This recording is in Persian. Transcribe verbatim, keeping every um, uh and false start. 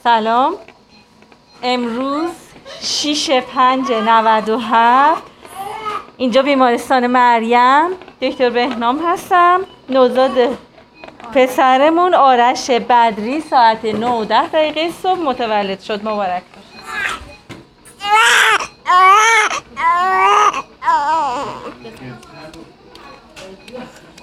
سلام. امروز شش پنج نود و هفت اینجا بیمارستان مریم، دکتر بهنام هستم. نوزاد پسرمون آرش بدری ساعت نه و ده دقیقه صبح متولد شد. مبارک باشه.